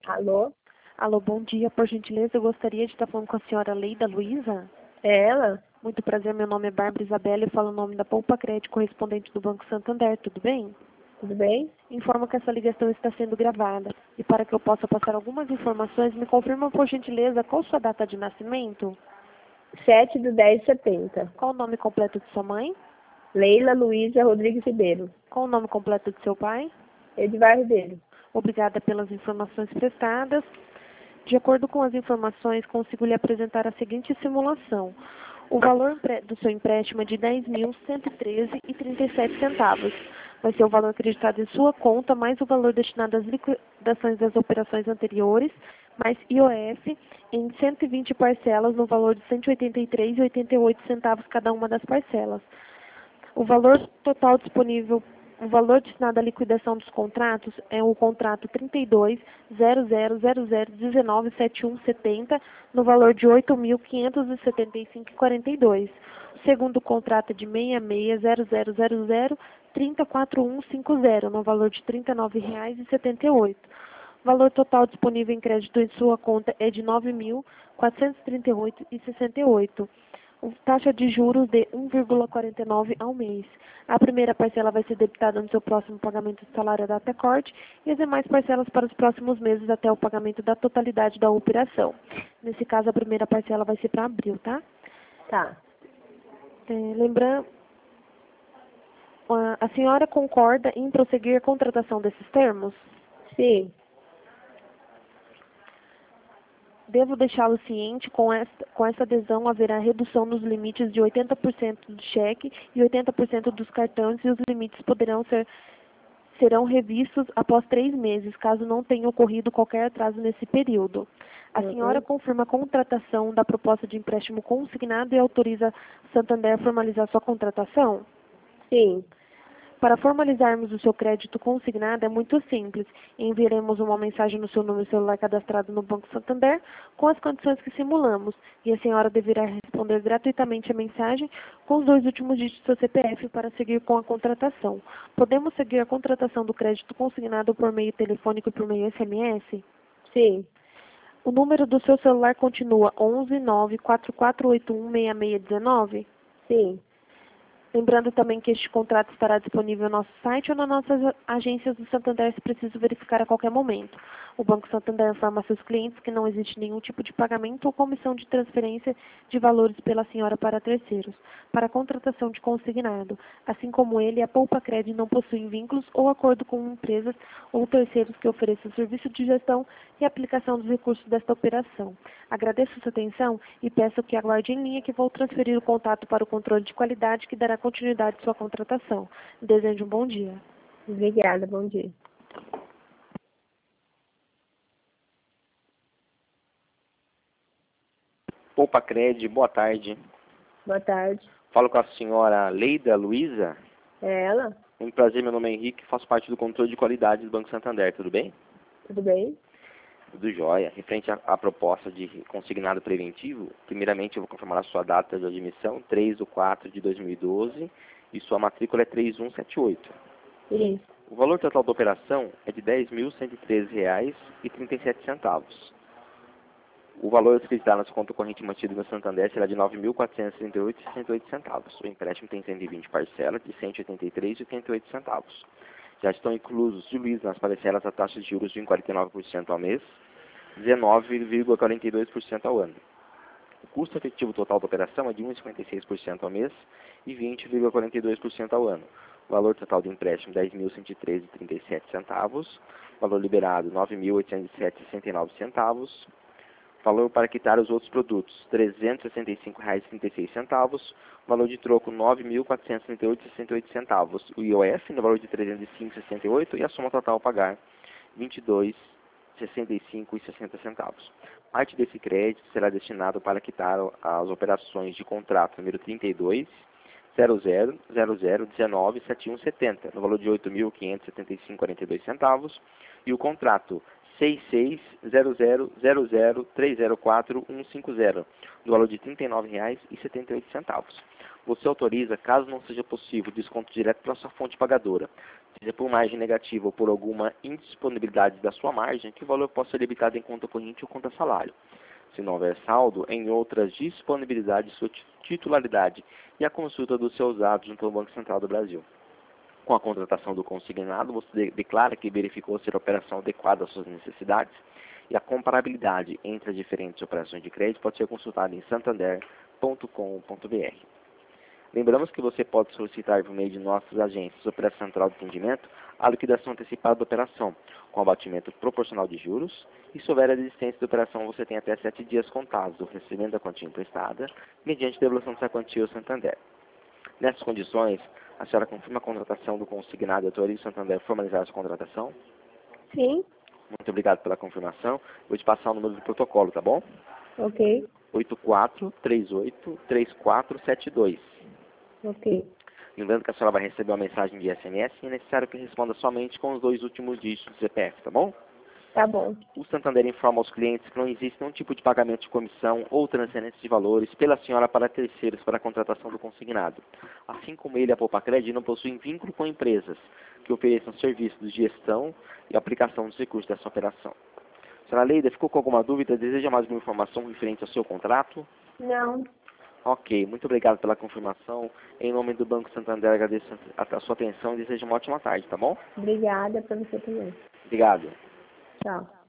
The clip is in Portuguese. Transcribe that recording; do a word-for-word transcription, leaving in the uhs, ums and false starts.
Alô? Alô, bom dia. Por gentileza, eu gostaria de estar falando com a senhora Leida Luiza. É ela? Muito prazer, meu nome é Bárbara Isabela e falo o nome da Poupa Crédito correspondente do Banco Santander, tudo bem? Tudo bem? Informo que essa ligação está sendo gravada. E para que eu possa passar algumas informações, me confirma por gentileza qual sua data de nascimento? sete de dez de setenta. Qual o nome completo de sua mãe? Leila Luísa Rodrigues Ribeiro. Qual o nome completo de seu pai? Edvar Ribeiro. Obrigada pelas informações prestadas. De acordo com as informações, consigo lhe apresentar a seguinte simulação. O valor do seu empréstimo é de dez mil cento e treze reais e trinta e sete centavos. Vai ser o valor acreditado em sua conta, mais o valor destinado às liquidações das operações anteriores, mais I O F, em cento e vinte parcelas, no valor de cento e oitenta e três reais e oitenta e oito centavos cada uma das parcelas. O valor total disponível, o valor destinado à liquidação dos contratos é o contrato trinta e dois, zero zero zero zero, dezenove, setenta e um, setenta, no valor de oito mil quinhentos e setenta e cinco reais e quarenta e dois centavos. O segundo contrato é de sessenta e seis, zero zero zero zero, trinta, quatro um cinco zero, no valor de trinta e nove reais e setenta e oito centavos. O valor total disponível em crédito em sua conta é de nove mil quatrocentos e trinta e oito reais e sessenta e oito centavos. Taxa de juros de um vírgula quarenta e nove ao mês. A primeira parcela vai ser debitada no seu próximo pagamento de salário da data corte e as demais parcelas para os próximos meses até o pagamento da totalidade da operação. Nesse caso, a primeira parcela vai ser para abril, tá? Tá. É, lembrando, a senhora concorda em prosseguir a contratação desses termos? Sim. Devo deixá-lo ciente, com esta, com essa adesão haverá redução nos limites de oitenta por cento do cheque e oitenta por cento dos cartões e os limites poderão ser, serão revistos após três meses, caso não tenha ocorrido qualquer atraso nesse período. A Uhum. senhora confirma a contratação da proposta de empréstimo consignado e autoriza Santander a formalizar sua contratação? Sim. Para formalizarmos o seu crédito consignado é muito simples. Enviaremos uma mensagem no seu número celular cadastrado no Banco Santander com as condições que simulamos e a senhora deverá responder gratuitamente a mensagem com os dois últimos dígitos do seu C P F para seguir com a contratação. Podemos seguir a contratação do crédito consignado por meio telefônico e por meio S M S? Sim. O número do seu celular continua onze, nove, quatro quatro oito um, seis seis um nove? Sim. Lembrando também que este contrato estará disponível no nosso site ou nas nossas agências do Santander se preciso verificar a qualquer momento. O Banco Santander informa a seus clientes que não existe nenhum tipo de pagamento ou comissão de transferência de valores pela senhora para terceiros, para a contratação de consignado. Assim como ele, a Poupa Crédito não possui vínculos ou acordo com empresas ou terceiros que ofereçam serviço de gestão e aplicação dos recursos desta operação. Agradeço sua atenção e peço que aguarde em linha que vou transferir o contato para o controle de qualidade que dará continuidade à sua contratação. Desejo um bom dia. Obrigada, bom dia. Poupa Crédito, boa tarde. Boa tarde. Falo com a senhora Leida Luiza. É ela? Muito prazer, meu nome é Henrique, faço parte do controle de qualidade do Banco Santander, tudo bem? Tudo bem? Tudo jóia. Referente à, à proposta de consignado preventivo, primeiramente eu vou confirmar a sua data de admissão, três de quatro de dois mil e doze, e sua matrícula é três um sete oito. Isso. O valor total da operação é de dez mil cento e treze reais e trinta e sete centavos. O valor acreditado na sua conta corrente mantido no Santander será de nove mil quatrocentos e trinta e oito reais e sessenta e oito centavos. O empréstimo tem cento e vinte parcelas de cento e oitenta e três reais e oitenta e oito centavos. Já estão inclusos juízes nas parcelas a taxa de juros de um vírgula quarenta e nove por cento ao mês, dezenove vírgula quarenta e dois por cento ao ano. O custo efetivo total da operação é de um vírgula cinquenta e seis por cento ao mês e vinte vírgula quarenta e dois por cento ao ano. O valor total do empréstimo dez mil cento e treze reais e trinta e sete centavos. Valor liberado nove mil oitocentos e sete reais e sessenta e nove centavos. Valor para quitar os outros produtos, trezentos e sessenta e cinco reais e trinta e seis centavos. Valor de troco, nove mil quatrocentos e trinta e oito reais e sessenta e oito centavos. O I O F, no valor de trezentos e cinco reais e sessenta e oito centavos. E a soma total a pagar, vinte e dois reais e sessenta e cinco centavos. Parte desse crédito será destinado para quitar as operações de contrato número trinta e dois, zero zero zero zero, dezenove, setenta e um, setenta, no valor de oito mil quinhentos e setenta e cinco reais e quarenta e dois centavos. E o contrato seis seis zero zero zero zero três zero quatro um cinco zero, no valor de trinta e nove reais e setenta e oito centavos. você autoriza, caso não seja possível, desconto direto para sua fonte pagadora, seja por margem negativa ou por alguma indisponibilidade da sua margem, que o valor possa ser debitado em conta corrente ou conta salário. Se não houver saldo, em outras disponibilidades, sua titularidade e a consulta dos seus dados junto ao Banco Central do Brasil. Com a contratação do consignado, você de declara que verificou ser a operação adequada às suas necessidades e a comparabilidade entre as diferentes operações de crédito pode ser consultada em santander ponto com ponto br. Lembramos que você pode solicitar por meio de nossas agências Operação Central de Atendimento a liquidação antecipada da operação, com abatimento proporcional de juros, e se houver a desistência da operação, você tem até sete dias contados do recebimento da quantia emprestada, mediante devolução dessa quantia ao Santander. Nessas condições, a senhora confirma a contratação do consignado e autoriza o Santander a formalizar a sua contratação? Sim. Muito obrigado pela confirmação. Vou te passar o número do protocolo, tá bom? Ok. oito quatro três oito três quatro sete dois. Ok. Lembrando que a senhora vai receber uma mensagem de S M S e é necessário que responda somente com os dois últimos dígitos do C P F, tá bom? Tá bom. O Santander informa aos clientes que não existe nenhum tipo de pagamento de comissão ou transferência de valores pela senhora para terceiros para a contratação do consignado. Assim como ele, a Poupacred, não possuem vínculo com empresas que ofereçam serviços de gestão e aplicação dos recursos dessa operação. Senhora Leida, ficou com alguma dúvida? Deseja mais alguma informação referente ao seu contrato? Não. Ok, muito obrigado pela confirmação. Em nome do Banco Santander, agradeço a sua atenção e desejo uma ótima tarde, tá bom? Obrigada para você também. Obrigado. Tchau.